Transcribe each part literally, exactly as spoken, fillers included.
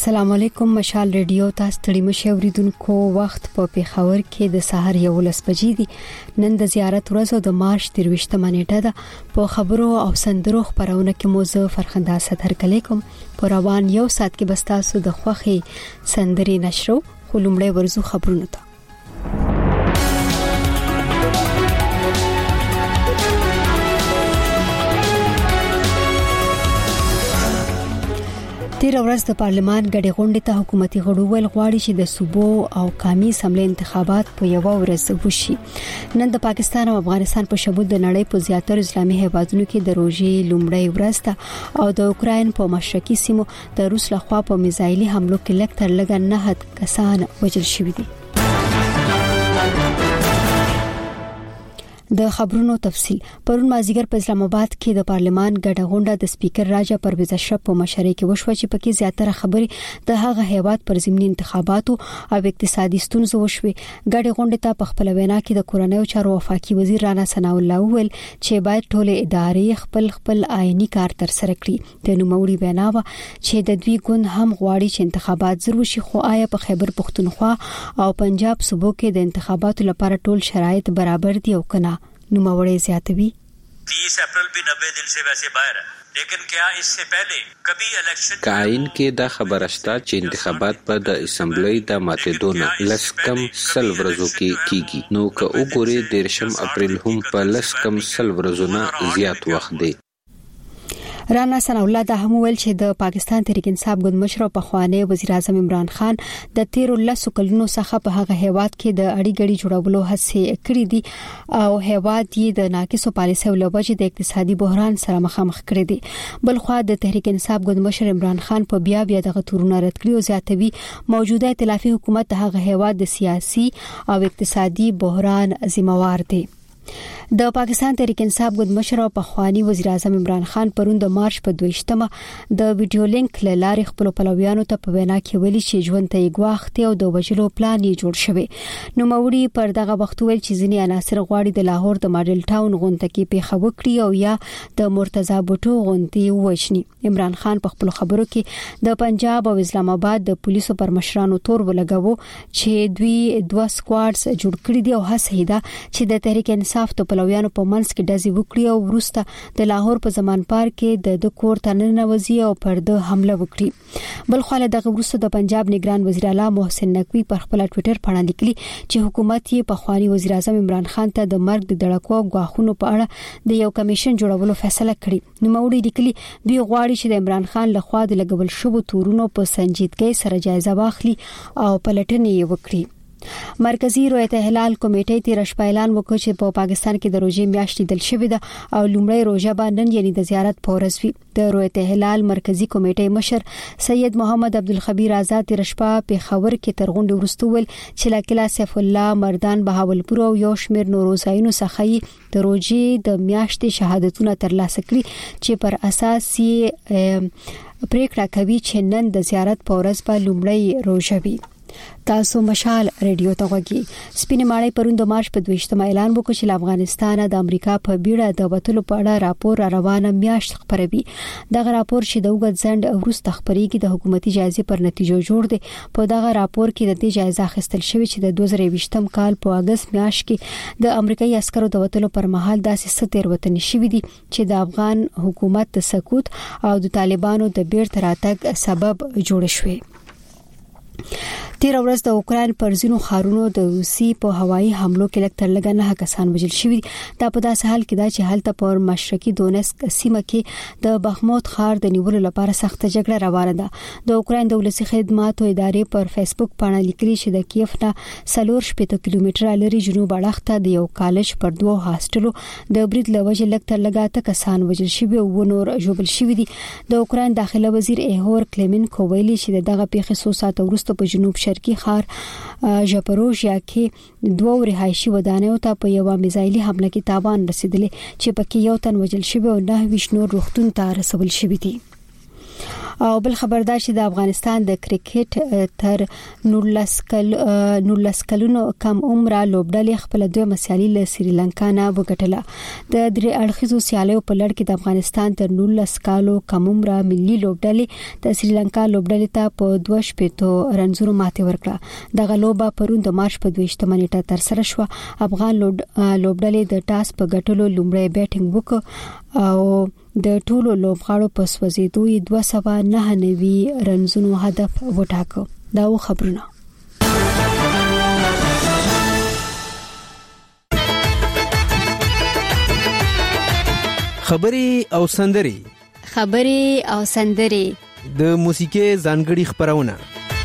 السلام علیکم. مشال ریډیو تاسو ته مشه اوریدونکو وخت په پیښور کې د سحر یو لس بجې دي. نن د زیارت ورځ او د مارچ ترویشتمه نیټه ده. په خبرو او سندرو خبرونه کې موزه فرخنده ستر کلی کوم. په روان یو سات کې بستاسو د خوخي سندري نشرو خلومړی ورزو خبرونه ته. تیر ورځ د پارلمان غړي غونډې ته حکومتي غړو ول غواړي چې د صوبو او قومي اسمبلی انتخابات په یو ورځ وشي. نن د پاکستان او افغانستان په شمول د نړۍ په زیاتره اسلامي هیوادونو کې د روزي لومړی ورځ ده او د اوکراین په مشرقي سیمو د روس لخوا په میزایلي حملو کې لږ تر لږه نه کسان وژل شوي دي. د خبرونو تفصيل. پرون مازیګر په اسلام آباد کې د پارلمان غړي غونډه د سپیکر راجا پرویز اشرف په مشرۍ کې وشو چې پکې زیاتره خبرې د هغه هیواد پر ضمني انتخاباتو او اقتصادي ستونزو وشوي. غړي غونډه ته په خپل وینا کې د کورنیو چارو وفاقي وزیر رانا ثناء الله ویل چې باید ټول ادارې خپل خپل آئینی کار تر سره کړي. د نوموړي وینا و چې د دوی ګوند هم غواړي چې انتخابات ضرور شي، خو آیا په خیبر پختونخوا او پنجاب صوبو کې د انتخاباتو لپاره ټول شرایط برابر دي او کنه؟ نوموړی زیاتوي तीस अप्रैल भी नब्बे दिन से वैसे बाहर है, लेकिन क्या इससे पहले कभी इलेक्शन काइन کې دا خبره شته چې انتخابات په د اسمبلی د ماتېدونه لس کم سل ورځو کې کیږي. نو که وګورئ دیرشم اپریل هم په لس کم سل ورځونه زیات وخت دی. رانا ثناء الله دا هم ویل چې د پاکستان تحریک انصاف ګوند مشر او پخوانی وزیر اعظم عمران خان د تیرو لسو کلونو څخه په هغه هیواد کې د اړي ګړي جوړولو هڅې کړې دي او هیواد یې د ناقصو پالیسیو له وجې د اقتصادي بحران سره مخامخ کړی دی. بل خو د تحریک انصاف ګوند مشر عمران خان په بیا بیا دغه تورونه رد کړی او زیاتوي موجوده ائتلافي حکومت هغه هیواد د سیاسي او اقتصادي بحران ذمہوار دی. د پاکستان تحریک انصاف ګوند مشر او پخوانی وزیر اعظم عمران خان پرون د مارچ په دویشتمه د ویډیو لینک له لارې خپل پلویانو ته په وینا کې ویلي چې ژوند ته یې غواخته او د وجلو پلان یې جوړ شوی. نو موري پر دغه وخت ویل چې ځینې عناصر غواړي د لاهور د ماډل ټاون غونډه کې پیښه وکړي او یا د مرتضی بوټو غونډې وښني. عمران خان په خپل خبرو کې د پنجاب او اسلام آباد د پولیسو پر مشرانو تور ولګاوه چې دوی دوه سکواډز جوړ کړي دي او هڅه ده چې د تحریک انصاف ته پلویانو په منځ کې دزي وکړي او وروسته د لاهور په زمان پار کې د کور تننه وزي او پر د حمله وکړي. بل خو له دغه وروسته د پنجاب نگران وزیر اعلی محسن نقوی پر خپل ټوئیټر باندې لیکلي چې حکومت یې په خواني وزیر اعظم عمران خان ته د مرګ د دړکو غواخونو په اړه د یو کمیشن جوړولو فیصله کړې. نو موري لیکلي دوی غواړي چې د عمران خان لخوا د لګول شوو تورونو په سنجیدګۍ سره جایزه واخلي او پلټنې یې وکړي. مرکزی رویت هلال کمیټې تیر شپه اعلان وکړ چې په پاکستان کې د روزي میاشتې دل شوې ده او لومړی روزه باندې یعنی د زیارت پورس وی. د رویت هلال مرکزی کمیټې مشر سید محمد عبدالخبیر آزاد تیر شپه په خبر کې تر غونډې وروسته ول چې لکلا سیف الله مردان بهاولپور او یو شمیر نوروزاینو څخه د روزي د میاشتې شهادتونه ترلاسه کړي چې پر اساس یې پریکړه کوي چې نن د زیارت پورس په لومړی روزه وي. تاسو مشال ریډیو ته غوږی. سپینې ماړی پرون د مارچ په دویشتمه اعلان وکړ چې افغانستان د امریکا په بیړه د وټلو په اړه راپور را روانه میاشت خبروي. دغه راپور چې د وګت ځند وروسته خبريږي د حکومتي جایزې پر نتیجو جوړ دی. په دغه راپور کې د دې جایزه اخیستل شوې چې د دوه زره یوویشتم کال په اگست میاشت کې د امریکایي عسکرو د وټلو پر مهال داسې ستر وطن شوې دي چې د افغان حکومت د سقوط او د طالبانو د بیرته راتګ سبب جوړ شوی. تیر ورځ د اوکراین پر ځینو ښارونو د روسي په هوایي حملو کې لږ تر لږه نه کسان وژل شوي. دا په داسې حال کې دا چې هلته په مشرقي دونیسک سیمه کې د بخموت ښار د نیولو لپاره سخت جګړه روانه ده. د اوکراین د ولسي خدماتو ادارې پر فیسبوک باندې لیکلي چې د کیف نه څلور شپږ کیلومتره لري جنوب اړخ ته د یو کالج پر دوه هاستلو د برید لوجه لږ تر لږه ته کسان وژل شوي او نور ژوبل شوي دي. د اوکراین داخله وزیر ایهور کلیمنکو ویلي چې دغه پیښه څو ساعت وروسته په جنوب شرقي ښار ژاپروژیا کې دوه رهایشي ودانیو ته په یو میزایلي حمله کې تاوان رسیدلی چې پکې یو تن وژل شوی او نه ویش نور روغتون ته رسول شوی دي. او بل خبردار چې د افغانستان د کرکټ تر نولس کل نولس کلونو کم عمره لوبډلې خپل دوه مسیالي له سریلانکا نه وګټله. د درې اړخیزو سیالیو په لړ کې د افغانستان تر نولس کالو کم عمره ملي لوبډلې د سریلانکا لوبډلې ته په دوه شپېتو رنزونو ماته ورکړه. د غلوبه پرون د مارچ په دویشتمه نیټه تر سره شو. افغان لوبډلې د ټاس په ګټلو لومړی بیټینګ وکړ او د ټولو لوبغاړو په سوځېدو یې دوه سوه نهه نوي رنزونو هدف وټاکه. دا و خبرونه. خبري او سندري خبري او سندري د موسیقي ځانګړي خبرونه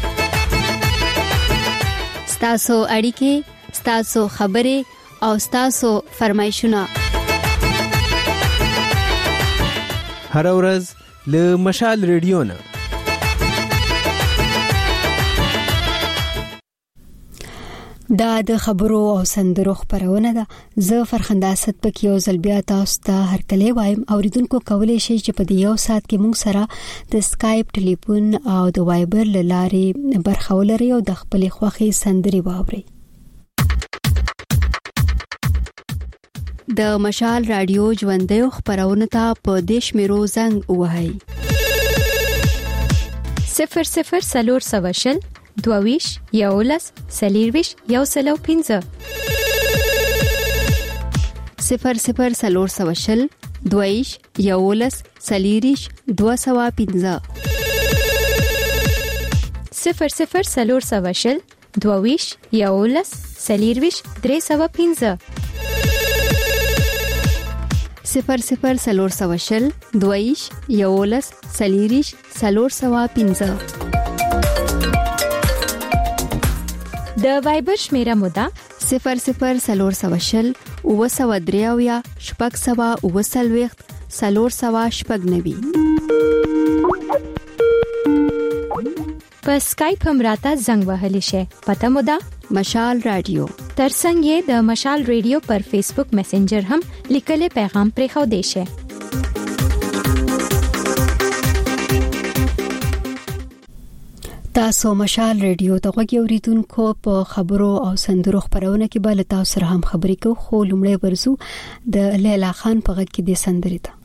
ستاسو اړیکې ستاسو خبري او ستاسو فرمایشونه هر ورځ له مشال ریډیو نه. دا د خبرو او سندرو خبرونه ده. زه فرخنده اسد پک یو ځل بیا تاسو ته هر کله وایم اوریدونکو کولای شي چې په دې یو سات کې موږ سره د سکایپ ټلیفون او د وایبر لارې برخه ولري او د خپل خوخي سندري واوري. د مشال رادیو ژوندې خبرونه ته په دیش میرو زنګ وهاي صفر صفر سلور سواشل دوویش یولس سلیرویش یو سلو پینځه صفر صفر سلور سواشل دوویش یولس سلیریش دو سوا پینځه صفر صفر سلور سواشل دوویش یولس سلیرویش درې سوا پینځه صفر صفر سلور سواشل دویش یولس سلیریش سلور سوا پینځه د وایبر شمیره مودا صفر صفر سلور سواشل او سوا دریاویا شپږ سوا او سلويخت سلور سوا شپږ نوي. په سکایپ هم راته زنګ وهلی شي. پته مودا مشال رادیو ترڅنګ یې د مشال رادیو پر فیسبوک میسنجر هم لیکلي پیغام پرې خو دی شي. تاسو مشال رادیو ته غوږی اوریدونکو په خبرو او سندرو خبرونه کې بل تاسو سره هم خبرې کوو. خو لومړی ورزو د لیلا خان په غږ کې د سندرې ته.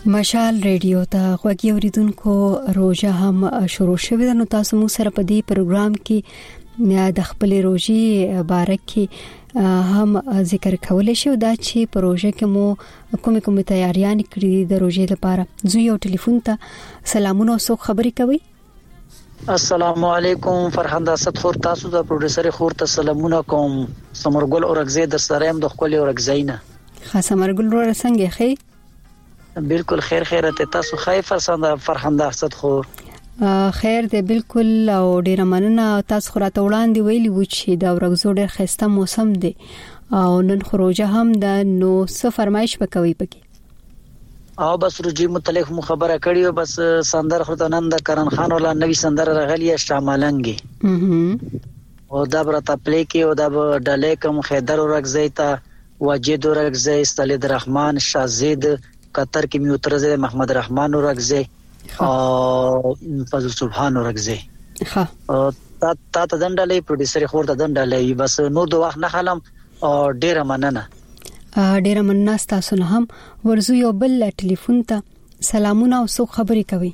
مشال ریډیو ته غوږی اوریدونکو روزه هم شروع شوه د نو تاسو مو سره په دې پروګرام کې د خپل روزي باره کې هم ذکر کولای شو دا چې پروژه کې مو کوم کوم تیاریان کړې د روزي لپاره. زه یو ټلیفون ته سلامونه او څوک خبري کوي. السلام علیکم فرهنده ستخور تاسو د پروډوسر خور ته سلامونه کوم. سمرګل اورګزی در سره هم د خپل اورګزینه خاصه مرګل ور څنګه خې بالکل خیر خیر ته تاسو خیر فرسنده فرهنده ست خو خیر دې بالکل او ډیر مننه تاسو خراته وړاندې ویلي و چې دا ورغزو ډیر خسته موسم دی او نن خروجه هم د نو څه فرمایش وکوي پکې او بس روجي متعلق مو خبره کړی بس سندر خدانند کرن خان ولا نوی سندر رغلی شاملنګي او دا برته پلی کې او دا ډلې کوم خیدر ورغزی ته واجد ورغزی استلید رحمان شازید قطر کې میوترزه محمد رحمان ورغزی او فضل سبحان ورغزی ها تا تا ته دندلې پروډوسر خور ته دندلې بس نو دوه وخت نه خلم او ډیره مننه ډیره مننه تاسو نه هم ورزو یو بل ټلیفون ته سلامونه او څو خبري کوي.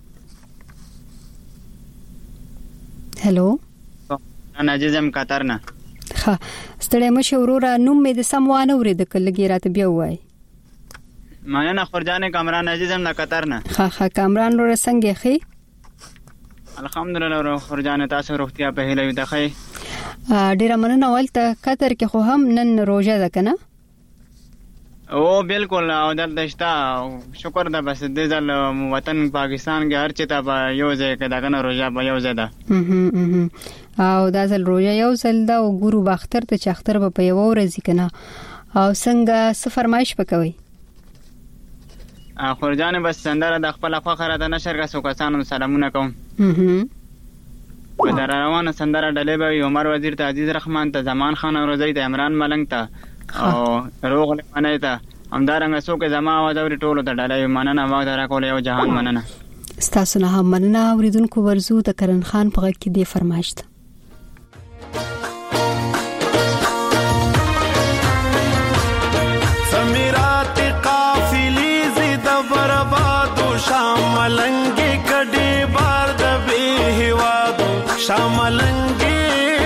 هالو انا عزیزم قطر نه ها ستړی مشه وروره نوم مې د سموانه ورید کلګی راته بیا وای مننه خورجان کامران عزیزم د قطر نه ها ها کامران ور څنګه خې الحمدلله خورجان تاسو روغتیا په هیله یو د خې ډیر مننه ولته قطر کې خو هم نن روزه ده کنه او بالکل او دلته شکر ده بس د ځل وطن پاکستان کې هر چیته په یو ځای کې دا کنه روزه په یو ځای ده او دا ځل روزه یو ځل دا او ګورو باختر ته چختر په یو ورځ کنه او څنګه څه فرمایش وکوي خورجان بس سندره د خپل فخر د نشر کا سو کسانو سلامونه کوم په در روانه سندره ډلې به عمر وزیر ته عزیز رحمان ته زمان خان روزي ته عمران ملنګ ته او روغ له منه ته همدارنګ سو کې زما आवाज اوري ټولو ته ډلې مننه واغ درا کول یو جهان مننه تاسو نه هم مننه اوریدونکو ورزو د کرن خان په غږ کې دی فرمایشت شاملنګي کډي بار د به هوادو شاملنګي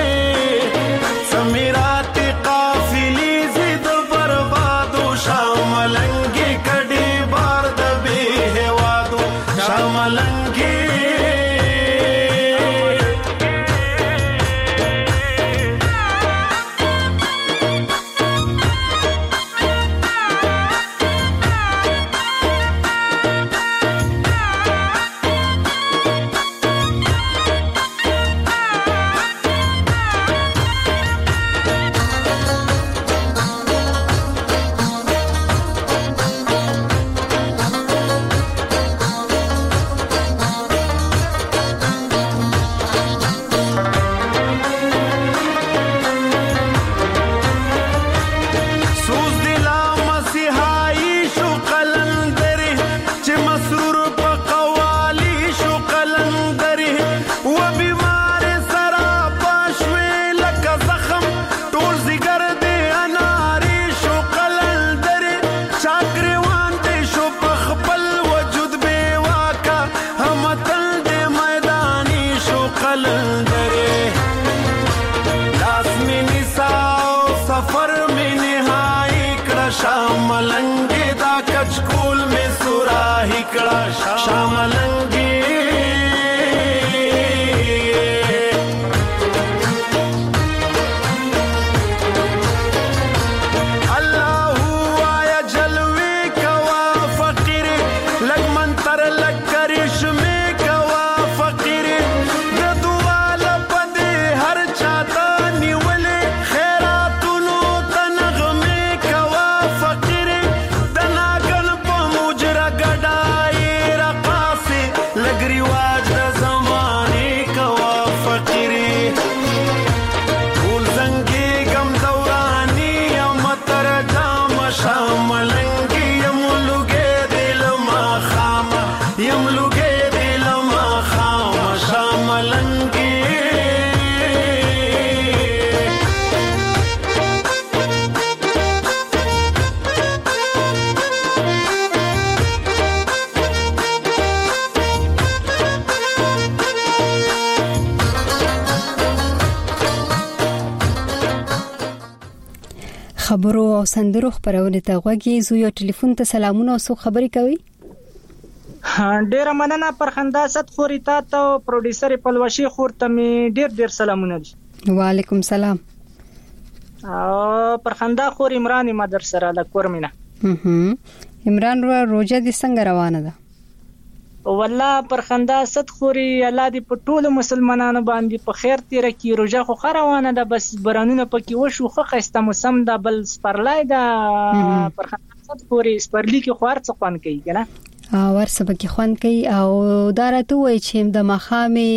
سمیرات قافلی زید بربادو شاملنګي کډي بار د به هوادو شاملنګي شاملنګي دا کچکول می سوراهی کړه شاملنګي خبرو او سندرو خبرونه ته غوږی زو یو ټلیفون ته سلامونه او سو خبري کوي. ډیر مننه پرخندا ست خوري تا ته پروډوسر پلوشي خور ته می ډیر ډیر سلامونه دي. وعلیکم سلام. او پرخندا خور عمران مدر سره د کورمینه. هم عمران رو روزه دي څنګه روانه ده؟ والله پرخندا ست خوري الله دې په ټولو مسلمانانو باندې په خیر تیر کی روزه خو خروانه ده بس برانونه پکې وشو خو خسته موسم ده بل سپرلای ده پرخندا ست خوري سپرلی کې خوار څه خوان کوي کنه ا ورسه پکې خوان کوي او دارته وای چې د مخامه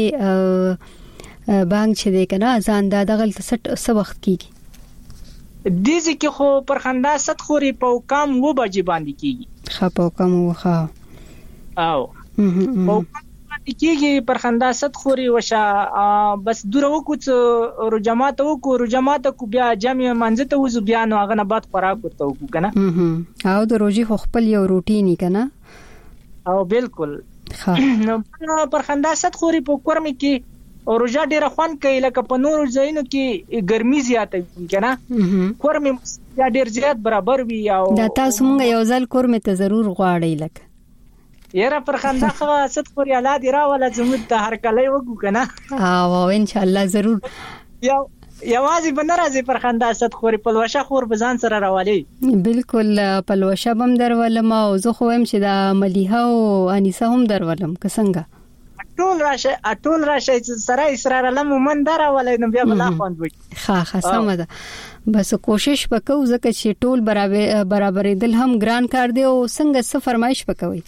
بانک چې دی کنه ځان دا دغه څه وخت کیږي دیزه کې خو پرخندا ست خوري په کام و بجې باندې کیږي خپو کم وخا او په کېږي پرخندا ست خوري وشه بس دوره وکړو رو جماعت وکړو رو جماعت کو بیا جمع منځ ته وځو بیا نو هغه نه بعد خوراک ورته وکړو کنه او د روزي خو خپل یو روټینی کنه او بالکل نو پرخندا ست خوري په کورم کې او روزه ډیره خوان کوي لکه په نورو ځایونو کې ګرمي زیاته وي کنه کورم یا ډیر زیات برابر وي او دا تاسو مونږ یو ځل کورم ته ضرور غواړی لکه یاره پرخندا خو ست خوري الله دې راوله زموږ ته هر کله وګو کنه او ان شاء الله ضرور یو یوازې بنرازي پرخندا ست خوري پلوشه خور بزان سره راولي بالکل پلوشه بم درولم او زه خو هم چې د مليحه او انیسه هم درولم کسنګه ټول راشه ټول راشه سره اسرار لم من دراولې نو بیا بلا خوند وي ها ها سم ده بس کوشش وکاو ځکه چې ټول برابر برابرې دل هم ګران کار دی او څنګه څه فرمایش وکوي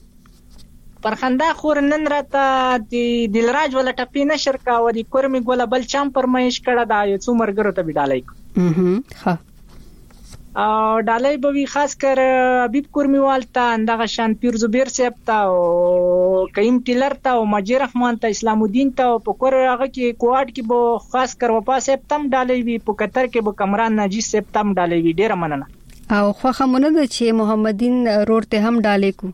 پرخندا خور نن راته د دلراج ولا ټپی نشر کا و د کورمي ګوله بل چم پرمایش کړه دا یو څو مرګرو ته بډالای ها ها او ډالای به وی خاص کر حبیب کورمي والتا اندغه شان پیر زبیر صاحب تا او کیم ټیلر تا او ماجر رحمان تا اسلام الدین تا په کور هغه کې کوارد کې به خاص کر وپا صاحب تم ډالای وی په قطر کې به کمران ناجی صاحب تم ډالای وی ډیر مننه او خو خمونه د چې محمدین روړ ته هم ډالې کو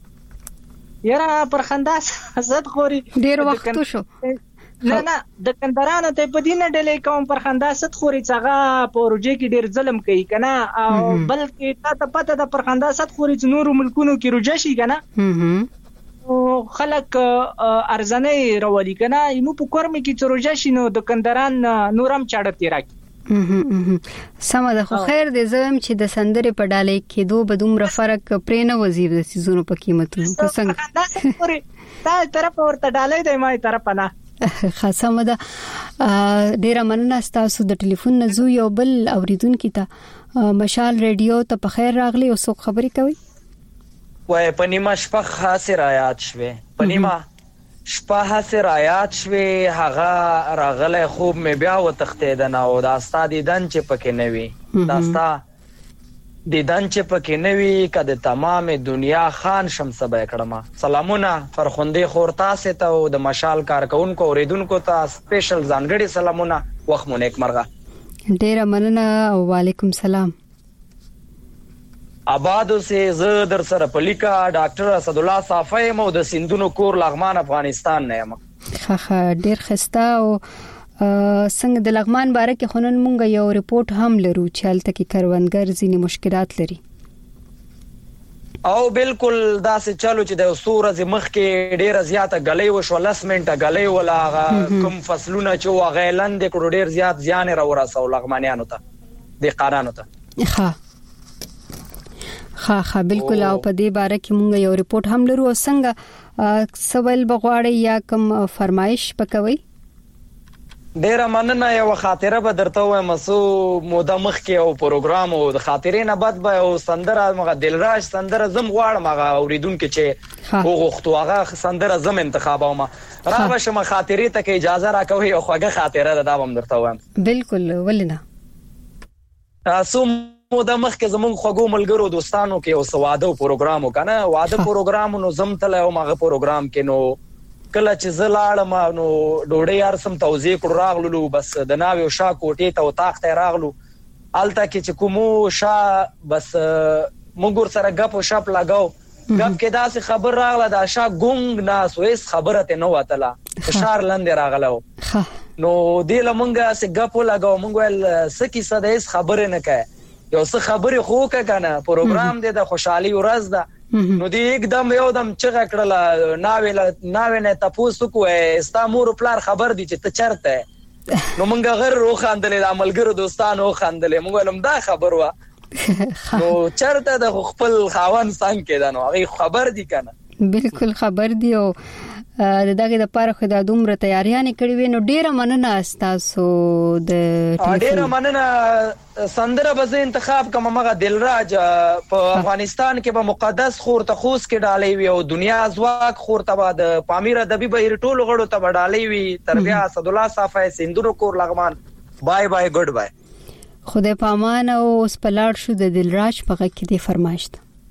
یاره پرخندا زد خوري ډیر وخت شو نه نه د کندرانو ته په دینه ډلې کوم پرخندا ست خوري څنګه پروژه کې ډیر ظلم کوي کنه او بلکې تا ته پته د پرخندا ست خوري چې نور ملکونو کې روجه شي کنه او خلک ارزنه راولي کنه یمو په کورم کې چې روجه شي نو د کندران نورم چاړه تیراکي سم ده خو خیر دې زم چې د سندرې په ډالې کې دوه بدومره فرق پرې نه وزیر د سيزونو په قیمتونو په څنګه تا طرف ورته ډالې دی ما طرف نه خاصه ده ډیره مننه تاسو د ټلیفون نزو یو بل اوریدونکو ته مشال رادیو ته په خیر راغلی او څوک خبري کوي وای پنیما شپه خاصه رایات شوه پنیما شپه هسه رایات شوي هغه راغله خوب مې بیا وتختیدنه او دا ستادي دن چې پکې نوي دا ستا د دن چې پکې نوي کده تمام دنیا خان شمسه به کړم سلامونه فرخوندې خور تاسو ته او د مشال کارکونکو اوریدونکو ته سپیشل ځانګړي سلامونه وخت مو نیک مرغه ډیره مننه او وعلیکم سلام آبادو سے ز در سره پلیکا ډاکټر اسد الله صافی مو د سندونو کور لغمان افغانستان نه یم خه خه ډیر خسته او څنګه د لغمان باره کې خونن مونږ یو ریپورت هم لرو چې هلته کې کروندګر ځینې مشکلات لري او بالکل دا څه چالو چې د سورز مخ کې ډیر زیاته غلې وشو لس منټه غلې ولا کوم فصلونه چې واغیلند کړو ډیر زیات ځان را ورسو لغمانیانو ته د قانونو ته ها ها ها بالکل او په دې باره کې مونږ یو ریپورت هم لرو او څنګه سوال بغواړی یا کوم فرمایش پکوي ډیر مننه یو خاطره به درته وایم سو موده مخ کې او پروګرام او د خاطرې نه بعد به او سندره مغه دلراج سندره زم غواړم هغه اوریدونکو چې وغوښتو هغه سندره زم انتخابوم را به شم خاطرې ته کې اجازه راکوي او خوږه خاطره ده دا هم درته وایم بالکل ولنه تاسو مو د مخ کې زمون خوګو ملګرو دوستانو کې او سواده پروګرام وکنه واده پروګرام نو زم تل او مغه پروګرام کې نو کله چې زلاړم نو ډوډۍ یار سم توزیع کړ راغلو بس د ناوی او شا کوټې ته او تاخت راغلو الته کې چې کومو شا بس موږ سره غپ او شپ لگاو غپ کې دا څه خبر راغله دا شا ګونګ ناس وېس خبره ته نو وتله فشار لاندې راغلو نو دې لمونګه څه غپ لگاو موږ ول سکی سده خبره نه کوي یو څه خبرې خو کنه پروګرام دی د خوشحالي ورځ ده نو دی एकदम یو دم چغه کړل ناویل ناوی نه تاسو کوه استا مور پلار خبر دي چې ته چرته نو مونږ غیر رو خاندلې د عملګرو دوستانو خاندلې مونږ لم دا خبر وا نو چرته د خپل خاون څنګه کېدنو هغه خبر دي کنه بالکل خبر دی او دغه د پاره خو د دومره تیاریانې کړې وې نو ډیره مننه تاسو د ډیره مننه سندره به انتخاب کوم مغه دلراج په افغانستان کې به مقدس خور ته خوس کې ډالې وي او دنیا ازواق خور ته بعد پامیر ادبي به ټولو غړو ته ډالې وي تربیه اسد الله صافه سندرو کور لغمان بای بای ګډ بای خدای پامان او اوس پلاړ شو د دلراج په غږ کې دی فرمایش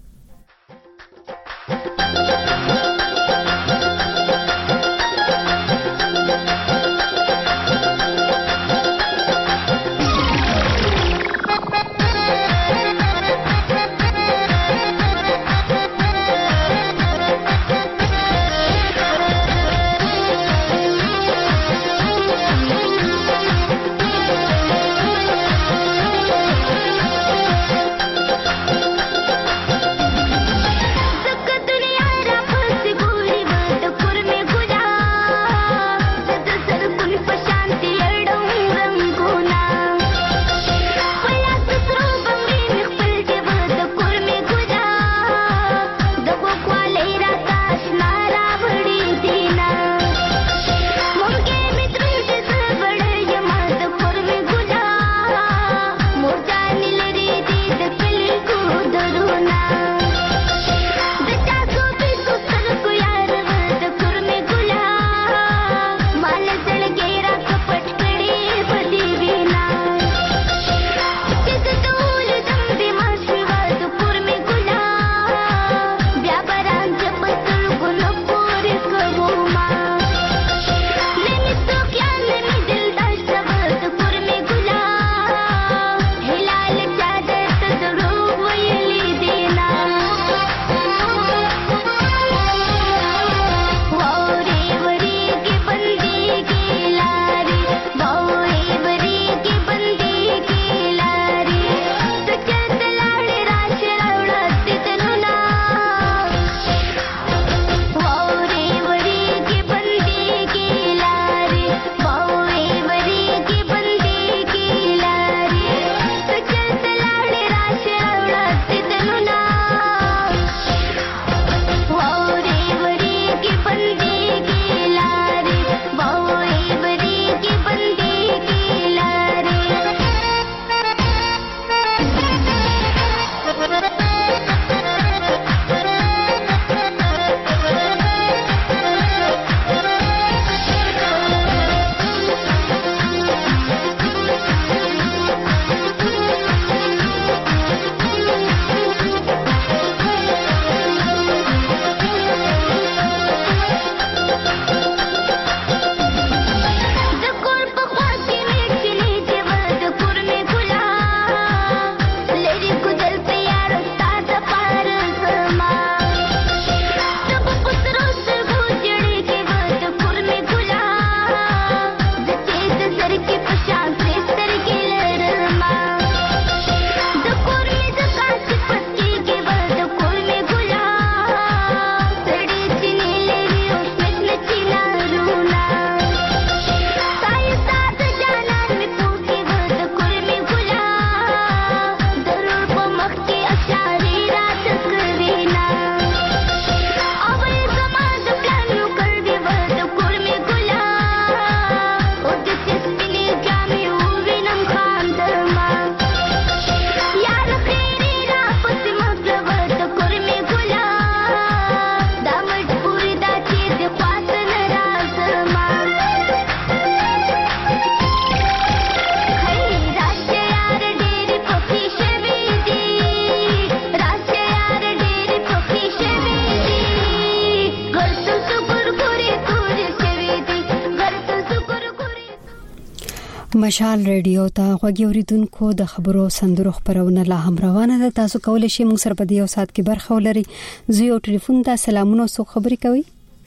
مشال ریډیو ته غوږی اوریدونکو د خبرو سندرو خبرونه لا هم روانه ده. تاسو کولای شئ موږ سره په دې سات کې برخه ولرئ. زه یو ټلیفون ته سلامونه سو خبري کوي.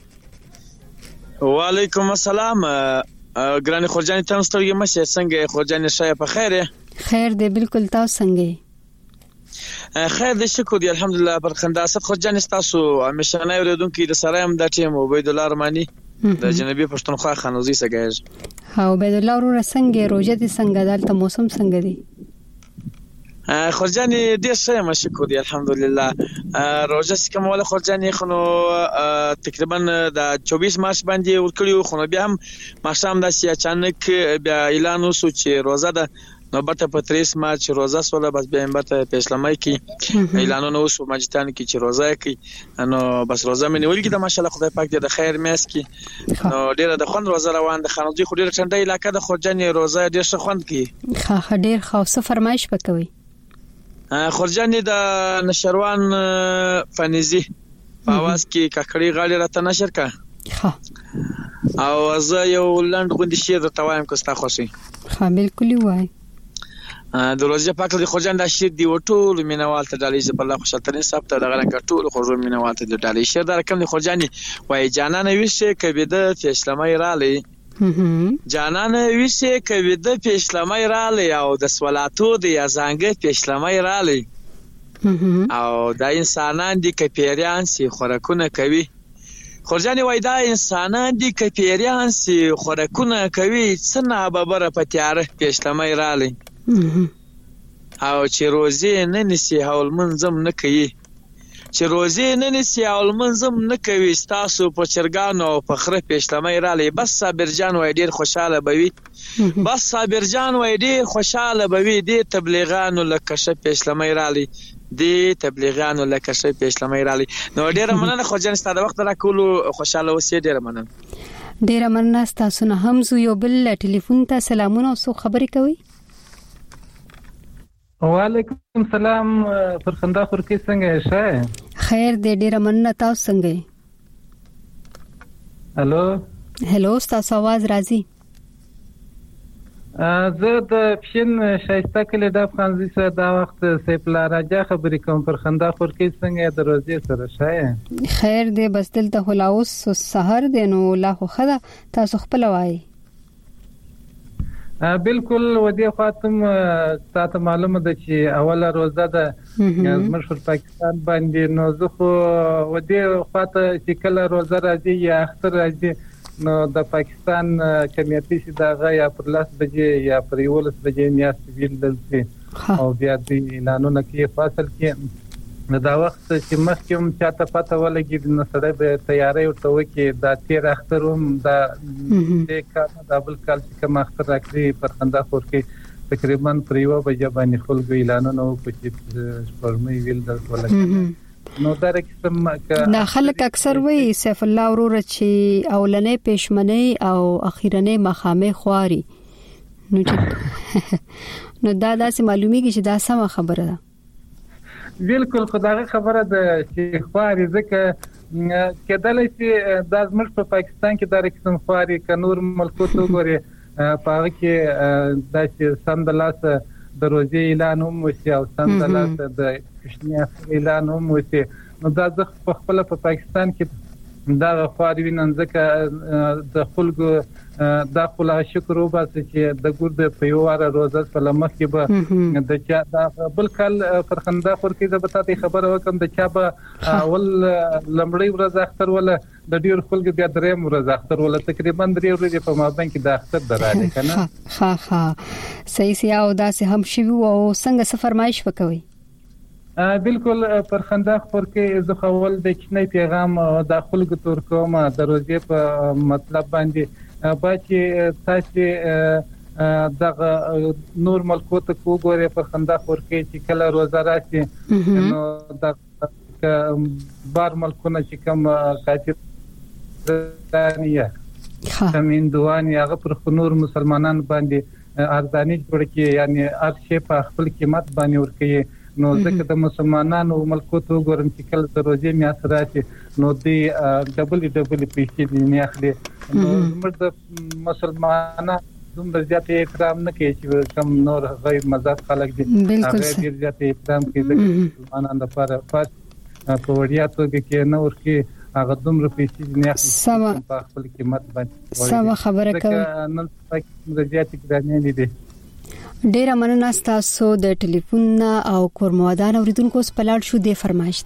وعلیکم السلام ګرانه خورجان تاسو ته یم څنګه خورجان شای په خیره؟ خیر دی بالکل. تاسو څنګه؟ خیر دې شکر دی الحمدلله پر خنداسد خو جان تاسو همیشه نه اوریدونکو د سرایم د ټیم عبید الله رحماني د جنوبي پښتونخوا خانوزي سګایږي ها عبید الله ورو څنګه روزه دي څنګه دلته موسم څنګه دی خرجاني ډیر ښه ما شکر دی الحمدلله روزه کوم ولا خرجاني خنو تقریبا د چوبیس مارچ باندې ورکړیو خو بیا هم ماشام د سیا اچانک بیا اعلان وسو چې روزه ده نو برته په تریس مارچ روزه سوله بس بیا برته په اسلامي کې اعلانونه وسو ماجتان کې چې روزه کوي نو بس روزه مې نیول کې د ماشالله خدای پاک دې د خیر میاس کې نو ډیره د خوند روزه روان د خانوزي خو ډیره ټنډه علاقه د خرجاني روزه ډیر ښه خوند کوي ها ها ډیر خاصه فرمایش وکوي خرجاني د نشروان فنيزي په आवाज کې ککړی غاړي راته نشر کا ها او زه یو لند غوندي شیر د توایم کوستا خوشي ها بالکل وای د روزه پاک د خرجان د شیر دی وټول مینوال ته ډالې ز په الله خوشالترین صاحب ته دغه رنګ ټول خو مینوال ته ډالې شیر در کوم خرجاني وای جانانه ویشه کبیده چې اسلامي رالی جانانه ویشه کبیده په اسلامي رالی او د سوالاتو د یزانګ په اسلامي رالی او د انسانان دي کپیریان سي خورکونه کوي خرجاني وای دا انسانان دي کپیریان سي خورکونه کوي څنګه ببره پتیاره په اسلامي رالی او چې روزي نه نسی حول منظم نه کوي چې روزي نه نسی حول منظم نه کوي تاسو په چرګانو او په خره په اسلامي رالی بس صابر جان وای ډیر خوشاله بوي بس صابر جان وای ډیر خوشاله بوي د تبلیغانو لکه ش په اسلامي رالی د تبلیغانو لکه ش په اسلامي رالی نو ډیر مننه خو جن ستاسو وخت را کولو خوشاله اوسئ ډیر مننه ډیر مننه تاسو نه هم زو یو بل ټلیفون ته سلامونه او سو خبرې کوي وعلیکم سلام فرخنده خورکی څنګه ښه خیر دې ډیر مننه تاسو څنګه هالو هالو تاسو आवाज راځي زه د پښین شایسته کلی د افغانزي سره دا وخت سیپلا راجا خبرې کوم فرخنده خورکی څنګه د روزي سره ښه خیر دې بس دلته خلاص سحر دې نو لا خو خدا تاسو خپل وای بالکل ودی خاطم تاسو معلومه ده چې اوله روزه ده زموږ پر پاکستان باندې نو زه خو ودی خاطه چې کله روزه راځي یا اختر راځي نو د پاکستان کمیټې چې دا یا پر لاس بجې یا پر یولس بجې میاشت ویل دلته او بیا د اعلانونه کې فاصل کې دا وخت چې مخکې چاته پته ولګي نو سړی به تیاری ورته وکړي دا تیر اختر هم دا د کال د بل کال چې کوم اختر راکړي پر خندا خور کې تقریبا پر یو بجې باندې خلکو اعلانونه وکړي چې سپورمې ویل درته ولګي نو دا رقم دا خلک اکثر وایي سیف الله ورور چې اولنې پېشمنۍ او اخیرنې مخامه خواري نو چې نو دا داسې معلومیږي چې دا سم خبره ده بالکل خدای خبره ده چې خواري ځکه کېدل چې د زموږ په پاکستان کې د رقم خواري ک نور ملکو ته ګوري په هغه کې د چې سندلاس د روزي اعلان هم وشي او سندلاس د کشنیا اعلان هم وشي نو دا ځکه په خپل په پاکستان کې دا خواري وینن ځکه د خلکو دا خلا شکر وباسي چې د ګورد په یو واره روزه په لمخ کې به د چا دا بل کال پر خندا خور کې د بتاتي خبره وکم د چا به اول لمړی ورځ اختر ولا د ډیر خلکو بیا دریم ورځ اختر ولا تقریبا درې ورځې په مابین کې د اختر دراله کنه ها ها صحیح سیا او دا سه هم شی او څنګه څه فرمایش وکوي بالکل پر خندا خور کې زه خول د کښنی پیغام د خلکو تور کوم د روزي په مطلب باندې باچې تاسو دغه نور ملکو ته وګورئ پر خندا خور کې چې کله روزه راشي نو د بار ملکونه چې کوم کاچرانیه همین دوانی هغه پر نور مسلمانان باندې ارزانی جوړ کې یعنی ارشي په خپل قیمت باندې ورکړي نو ځکه د مسلمانانو ملکو ته وګورم چې کله د روزي میاشت راشي نو دی ډبل ډبل پیسې دي نه اخلي نو موږ د مسلمانانو دومره زیات احترام نه کوي چې کوم نور غیر مذهب خلک دي هغه ډیر زیات احترام کوي د مسلمانانو لپاره فقط په وړیا توګه کې نه ورکی هغه دومره پیسې نه اخلي په خپل قیمت باندې سم خبره کوي نن پکې زیات ګرانې دي ډیره مننه تاسو د ټلیفون او کورموادان اوریدونکو سپلاړ شو د فرمایشت.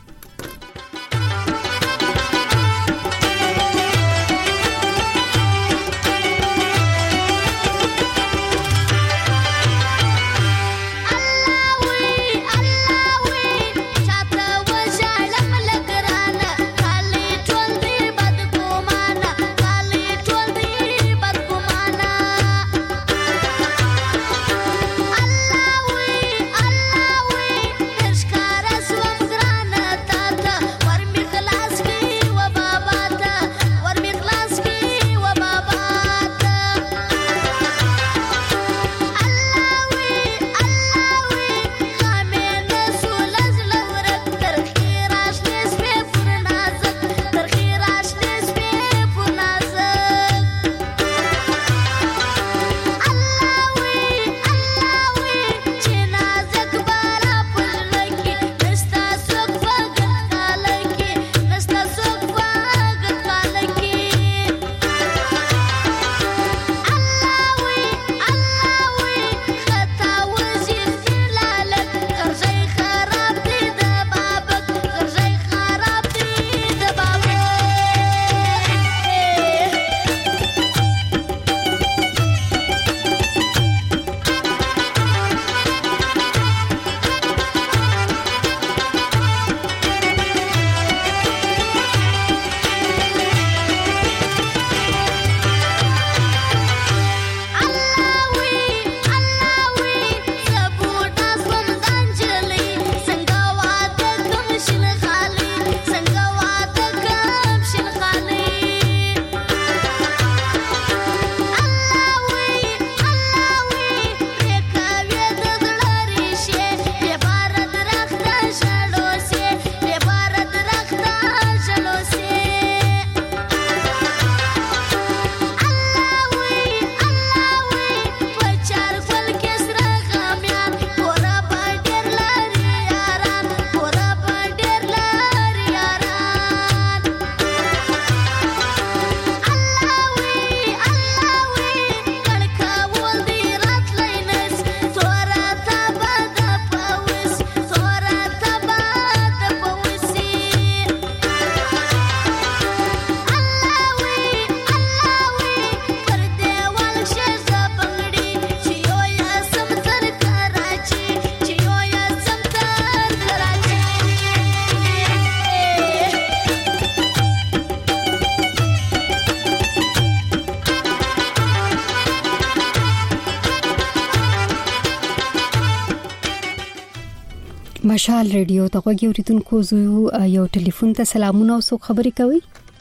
مشال ریډیو ته غوږی اوریدونکو زو یو ټلیفون ته سلامونه او سو خبري کوي.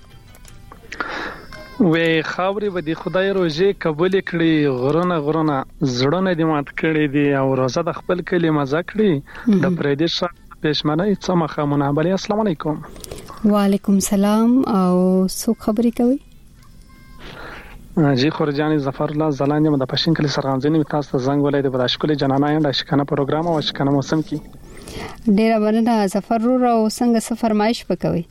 وې خاوري به د خدای روزي قبول کړي غرونه غرونه زړونه دې مات کړي دي او روزه د خپل کلمه ذکرې د پردیش پېشمنه څه مخامونه. بلی السلام علیکم. وعلیکم سلام او سو خبري کوي. جی خورجانی ظفر الله زلاندې مده پښین کلی سرغانځنی تاسو ته زنګ ولې د براشکل جنانه د شکنه پروګرام او شکنه موسم کې ډیر مننه ظفر رو او څنګه څه فرمایش وکوي.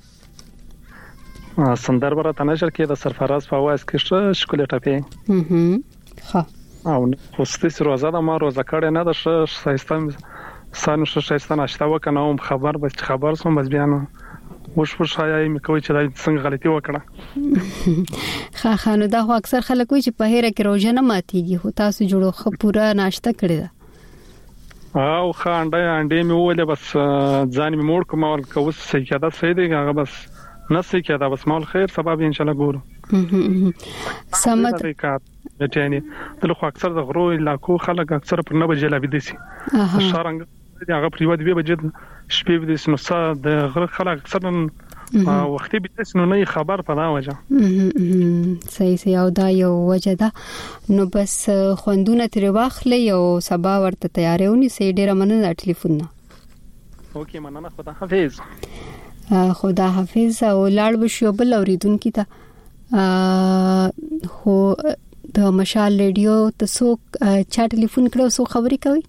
سندر برا تنشر کې د سرفراز په आवाज کې شکل ټپه هم ها او خوستي روزه د ما روزه کړه نه د شایستان سان شایستان اشتا وکنه خبر بس خبر سم بس بیان وش وش حیاي مې کوي چې دا څنګه غلطي وکړه. خا خانو دا خو اکثر خلک وي چې په هره کې روزه نه ماتيږي خو تاسو جوړو خو پورا ناشته کړی دا او خا انډه انډه مې ولې بس ځان مې موړ کوم او کوس صحیح کده صحیح دی هغه بس نه صحیح کده بس مال خیر سبب ان شاء الله ګورو سمت یعنی دلته خو اکثر د غرو علاقو خلک اکثر پر نه بجلا بيدي سي شارنګ هغه پریواد به بجد شپې به د نصا د غره خلک اکثر وختي به نو نه خبر پدا وجه صحیح صحیح او دا یو وجه ده نو بس خوندونه تر واخلې او سبا ورته تیارېونی سي ډیره مننه ټلیفون نه. اوکې مننه خدا حافظ. خدا حافظ او لاړ بشو بل اوریدونکو ته هو د مشال ریډیو ته سو چا ټلیفون کړو سو خبري کوي.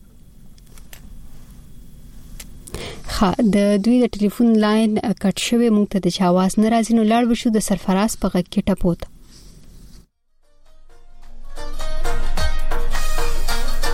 خا د دوی د ټلیفون لاین کټ شوی مونږ ته د چاواز ناراضي نو لاړ بشو د سرفراز په غږ کې ټپوت.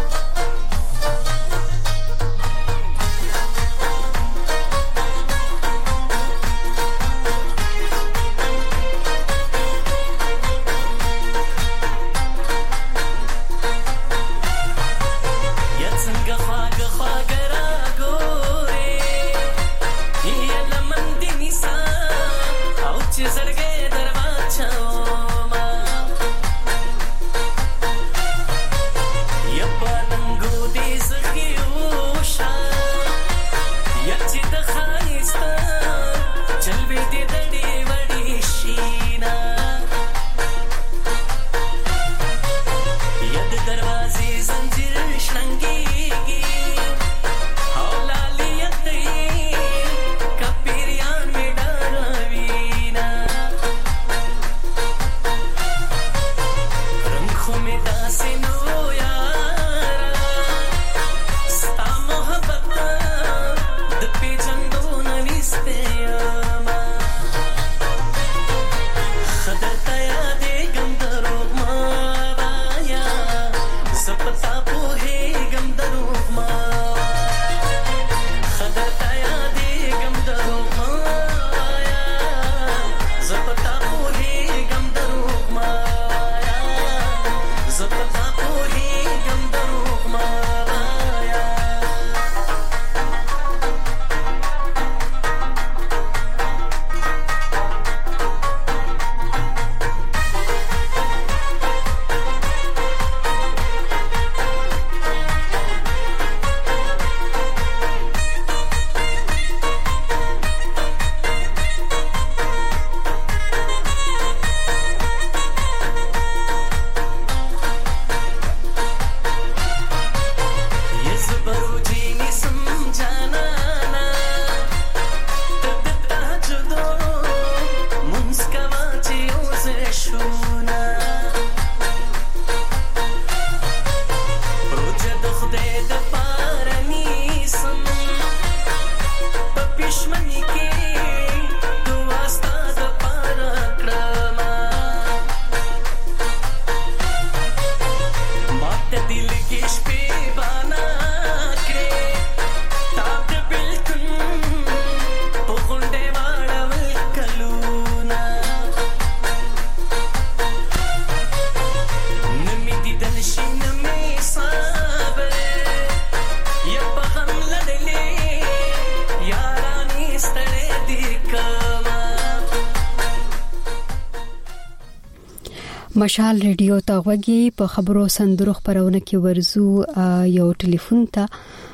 مشال ریډیو ته وګي په خبرو سندرو خبرونه کې ورزو یو ټلیفون ته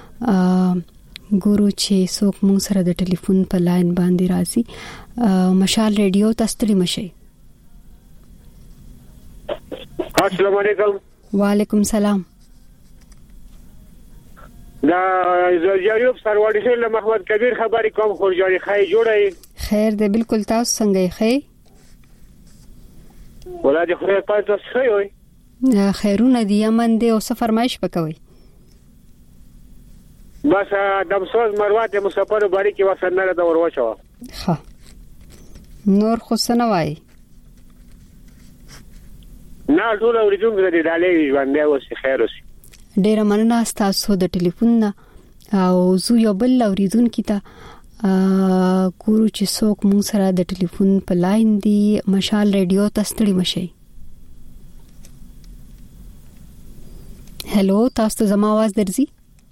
ګورو چې څوک مون سره د ټلیفون په لاین باندې راځي. مشال ریډیو ته ستړي مشي. السلام علیکم. وعلیکم سلام. دا زیاریوب سروادي له محمد کبیر خبرې کوم خورجاني خای جوړای. خیر دې بالکل تاسو څنګه یې خې؟ ولادي خو په تاسو ښه وي. خیرونه دی یمن دی او څه فرمایش وکوي؟ بس د مسوز مروات مسافر باندې کې وسنه د وروچو. ها نور خو سنوي. نه ټول اوریدونکو د ډالې باندې اوسې خیر اوسې. ډیر مننه تاسو د ټلیفون او زو یو بل اوریدونکو ته ګورو چې څوک مون سره د ټلیفون په لاین دی. مشال ریډیو ته ستړي مشي. هلو تاسو زما आवाज درځي؟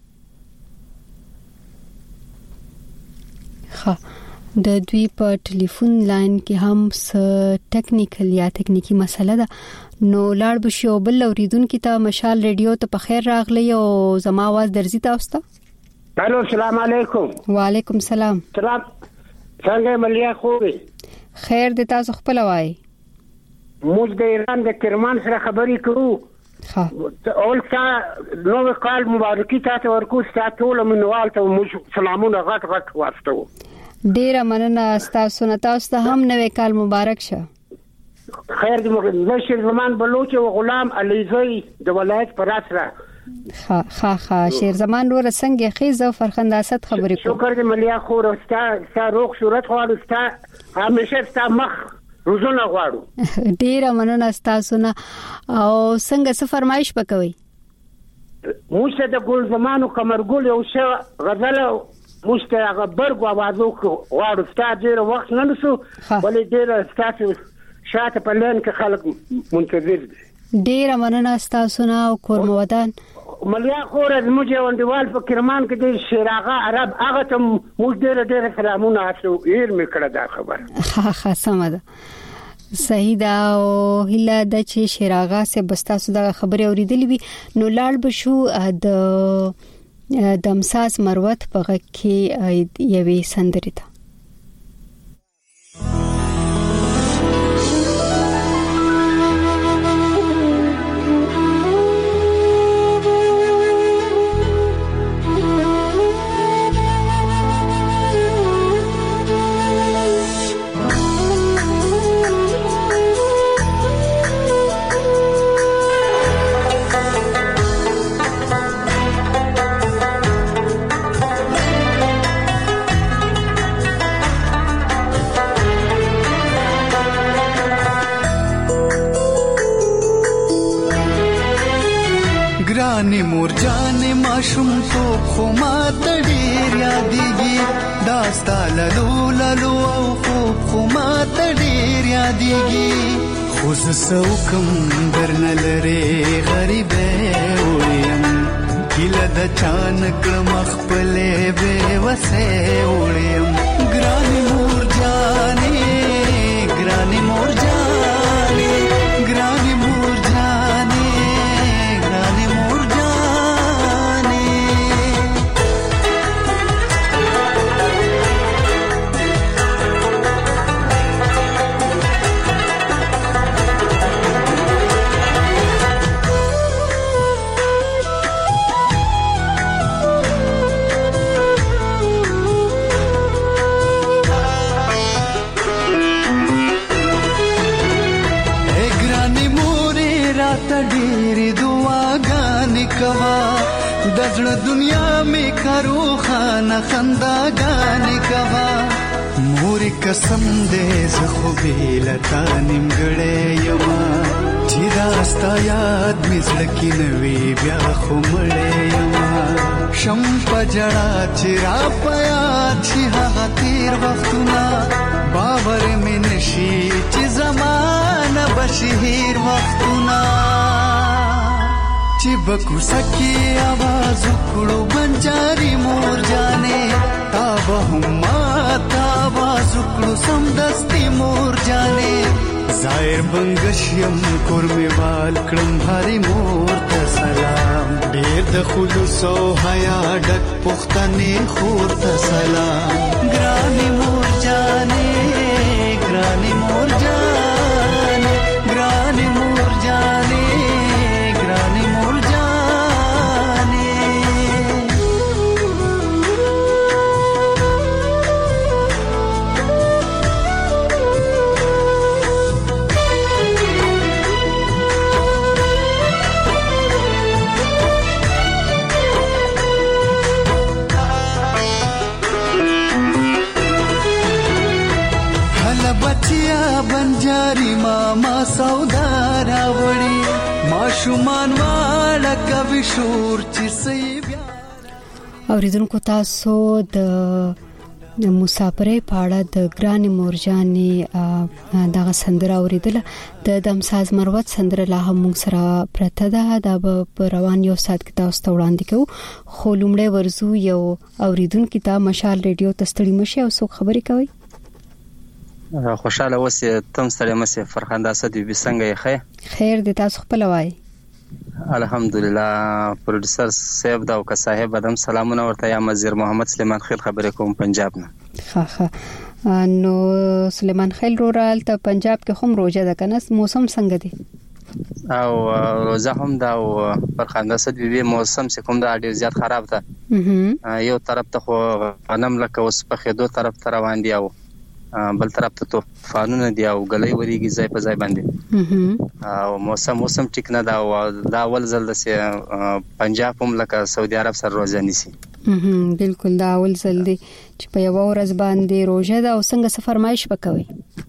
ها د دوی په ټلیفون لاین کې هم څه ټیکنیکل یا تکنیکی مسله ده. نو لاړ بشو بل اوریدونکو ته مشال ریډیو ته په خیر راغلی او زما आवाज درځي تاسو ته؟ الو السلام علیکم. وعلیکم سلام. سلام څنګه ملیا خوبه؟ خیر د تاسو خپل وای. موږ د ایران د کرمان سره خبرې کوو. ها اول څه نو کال مبارکي تاسو ورکو ستاسو منوال ته موږ سلامونه غټ غټ واسطو. ډیره مننه تاسو نه تاسو ته هم نوې کال مبارک شه. خیر دې موږ شیر زمان بلوچ او غلام علیزی د ولایت پراسره. ها ها ها شیر زمان ور څنګه خيزه فرخنداست خبرې کو. شکر دې ملیا خو رستا ساروخ صورت غواړو ستا همیشه ستا مخ روزونه غواړو. ډیره مننه تاسو نه او څنګه څه فرمایش وکوي؟ موږ د ګل زمانو کمرګل یو څه غزل موږ ته غبرګ وازو غواړو ستا ډیره وخت نه نسو ولې ډیره تاسو شاته په لین کې خلک منتظر دي. ډیره مننه تاسو نه او کور مودان ملیا خور زموږ یو انډیوال په کرمان کې د شیراغه عرب هغه ته موږ ډیره ډیره سلامونه تاسو یې میکړه دا خبر. ها ها سم ده صحیح ده او هله د چې شیراغه سه بستاسو دا خبره اوریدلې وي. نو لاړ بشو د دمساز مروت په غږ کې یوې سندرې ته. ګرانې مور جانې ماشوم تو خو ما ته ډېر یادېږي دا ستا للو للو او خوب خو ما ته ډېر یادېږي خو زه څه وکړم درنه لرې غریبې وړیم هیله د چا نه کړم خپلې بېوسې وړیم ګرانې مور جانې ګرانې مور جانې ګرانې مور جانې د زړه دنیا می کارو خانه خنداګانې کوا مور قسم دې زه خو بیلتا نیمګړې یما چې راستا یاد می زړه کې نوي بیا خو مړې یما شم پجړه چې را پیا چې هغه تیر وختونه باور مې نشي چې زمانه بشهیر وختونه چې بکو سکی आवाज کړو بنجاري مور جانې تا به هم تا आवाज کړو سم دستي مور جانې ظاهر بنگشیم کور می وال کړم هاري مور ته سلام ډېر د خلوص او حیا ډک پختنې خور ته سلام ګراني مور جانې ګراني مور جانې ګراني مور جانې بنجاری ماما سودارا وړي ماشومان واړه کوي شور چې سي بیا اوریدونکو تاسو د مسافرې پاړه د ګراني مورجاني دغه سندره اوریدله د دمساز مروت سندره لا هم سره پرته ده د روان یو سات کې تاسو ته وړاندې کوو خو لومړی ورزو یو اوریدونکو ته مشال ریډیو تستړي مشه او څو خبرې کوي خوشاله اوسې تم سره مې فرخنده اسد بي څنګه یې خیر خیر د تاسو خپل وای الحمدلله پروډوسر صاحب دا او که صاحب ادم سلامونه ورته یا مزیر محمد سلیمان خیل خبرې کوم پنجاب نه ها ها نو سلیمان خیل رورال ته پنجاب کې هم روزه ده کنه موسم څنګه دی او روزه هم دا او فرخنده اسد بي موسم څخه کوم دا ډیر زیات خراب ده یو طرف ته خو غنم لکه اوس په خېدو طرف ته روان دی او بل طرف ته طوفانونه دی او غلې وریږي ځای په ځای باندې او موسم موسم ټیک نه دا او دا اول ځل د پنجاب هم لکه سعودي عرب سره روزه نیسي بالکل دا اول ځل دی چې په یو ورځ باندې روزه ده او څنګه سفرمایش وکوي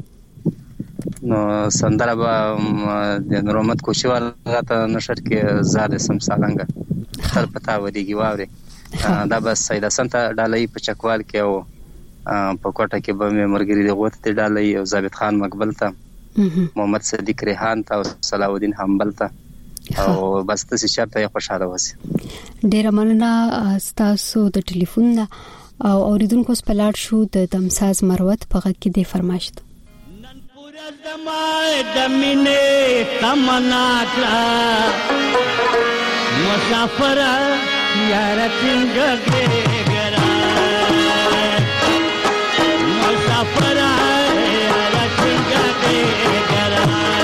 نو سندره به د نورمت کوشوال غته نشر کې زاد سم سالنګ تر پتا وریږي واوري دا بس سید حسن ته ډالۍ په چکوال کې او په کوټه کې به مې مرګري د غوت ته ډالۍ او ثابت خان مقبل ته محمد صدیق ریحان ته او صلاح الدین حنبل ته او بس تاسو شرط یې خوشاله وسی ډیر مننه تاسو د ټلیفون او اوریدونکو سپلاټ شو د دمساز مروت په غږ کې د فرمایش نن پورا زمای د مینه تمنا کړه مسافر یار څنګه ګرا مسافر یار څنګه ګرا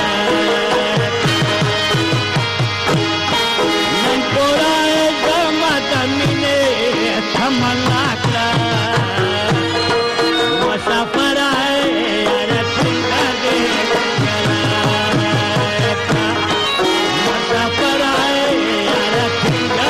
نن پورا زمای د مینه تمنا کړه مسافر یار څنګه ګرا مسافر یار څنګه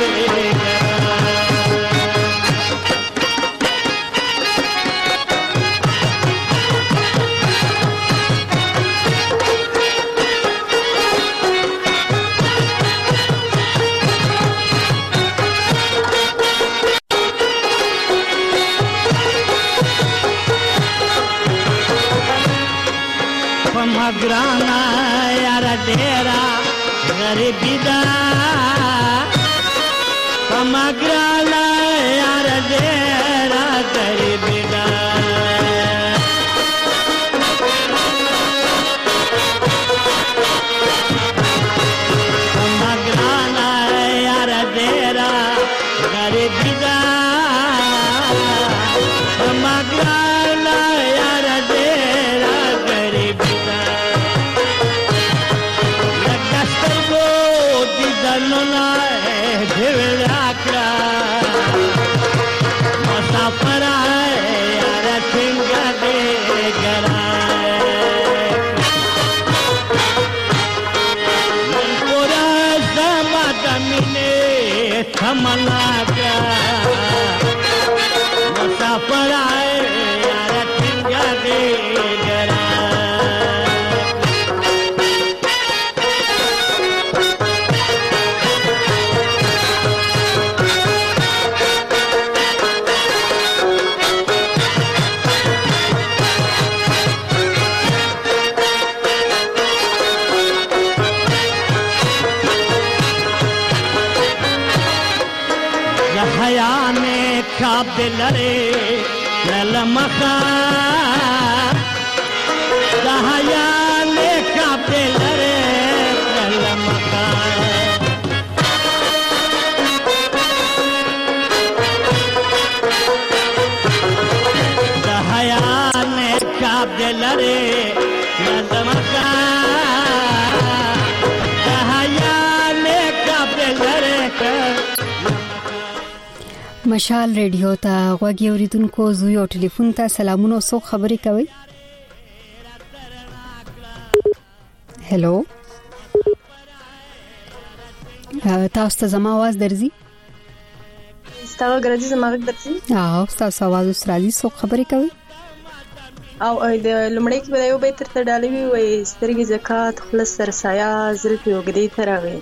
graana yara dera garibi da pamagrana yara dera garibi da pamagrana yara dera garibi da pamagrana yara dera garibi Nona devela kra musafir yaar thinga de gara pura zamat mine tham मना क्या मुसाफिर आए यार ठिंगा दे जरा हयाने खाब दिलरे ललमखा हयाने खाब दिलरे ललमखा हयाने खाब दिलरे ललमखा हयाने खाब दिलरे مشال ریډیو ته غوږی اوریدونکو زوی او ټلیفون ته سلامونه او څوک خبرې کوي. هلو تاسو ته زما आवाज درځي؟ تاسو ګرځي زما غږ درځي؟ او تاسو आवाज اوس راځي. څوک خبرې کوي؟ او د لمړی کې به یو به تر تډالې وي وي سترګې زکات خلص سرسایا زلفي وګدي تراوي.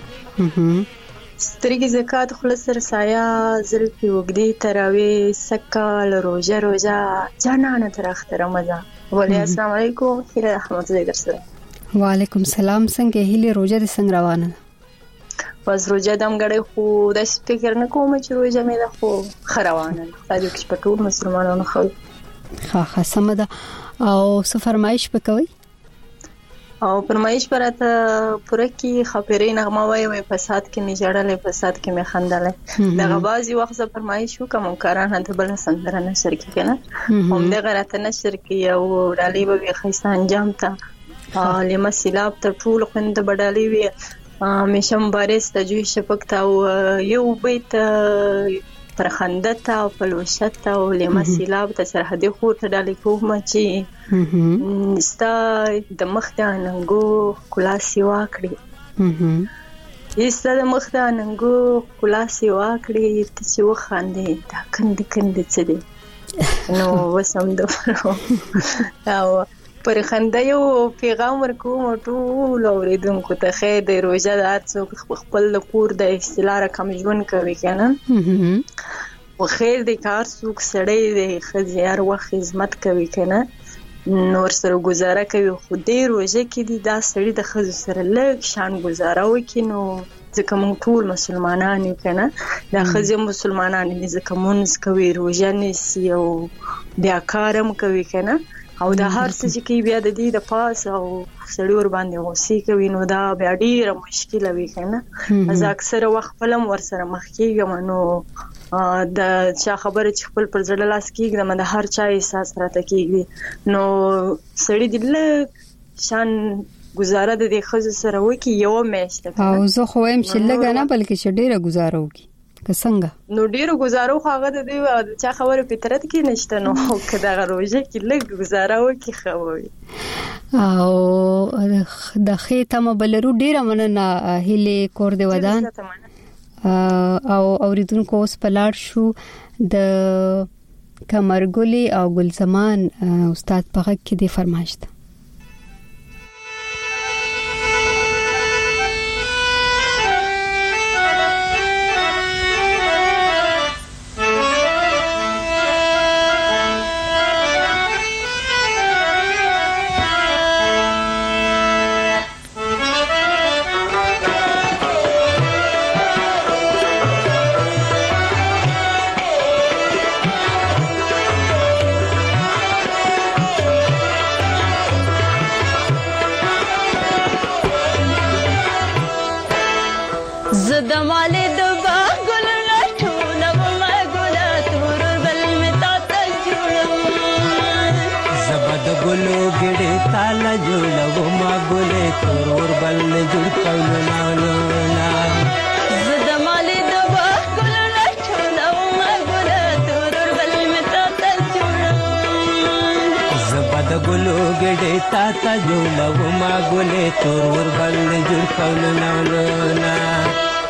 سترګې زکات خلص سرسایا زلفي وګدي تراوي سکال روزه روزه جانانه تر اختر مزه. ولې السلام علیکم خیر احمد زې درسره. وعلیکم السلام. څنګه هلي روزه د څنګه روانه؟ بس روزه دم غړې خو د فکر نه کوم چې روزه مې ده خو خروانه خاصه کې په ټول مسلمانانو خو ها ها سمده. او څه فرمایش وکوي؟ او فرمایش پراته پوره کې خبرې نغمه وای وای فساد کې می جړلې فساد کې می خندلې دغه بازي وخت فرمایش وکم کاران هته بل سندره نشر کې کنه هم دغه راته نشر کې او ډالې به خیسه انجام ته لمه سیلاب ته ټول خوند بدالې وي مشم بارس ته جوی شپک ته یو بیت پر خندته او پلوشته او لمه سیلاب ته سرحدي خور ته ډالې کوم چې ستا د مخ د اننګو کلاسي واکړي ستا د مخ د اننګو کلاسي واکړي ته چې وخاندې دا کند کند څه دی نو وسم دوه او پر خنده یو پیغام ورکوم ټول اوریدونکو ته خیر د روزه د څوک خپل کور د اصلاح رقم ژوند کوي کنه او خیر د کار څوک سړی د خزیار وخت خدمت کوي کنه نور سره گزاره کوي خو دې روزه کې دي دا سړی د خزو سره لږ شان گزاره وکړي نو ځکه موږ ټول مسلمانان یو کنه دا خزه مسلمانان دي ځکه مونږ کوي روزه نیسي او بیا کارم کوي کنه او دا هر څه چې بیا د دې د پاس او سړی ور باندې غوسې کوي نو دا بیا ډیره مشکله وي کنه از اکثر وخت فلم ور سره مخ کېږم نو د چا خبره چې خپل پر زړه لاس کېږم د هر چا احساس راته کېږي نو سړی د لږ شان گزاره د دې خزو سره وکي یو میاشت او زه خو هم چې لږ نه بلکې چې ډیره گزاره وکي که څنګه نو ډیرو گزارو خو هغه د دې چا خبره فطرت کې نشته نو کدا روزه کې لږ گزاره وکي خوي او د خېټه مبلرو ډیره مننه هلي کور دی ودان او اوریدونکو اوس پلاړ شو د کمرګلی او ګلزمان استاد په غږ کې دی فرمایش ده تا تا جوړو ما ګلې تور ور بل جوړ کول نه نه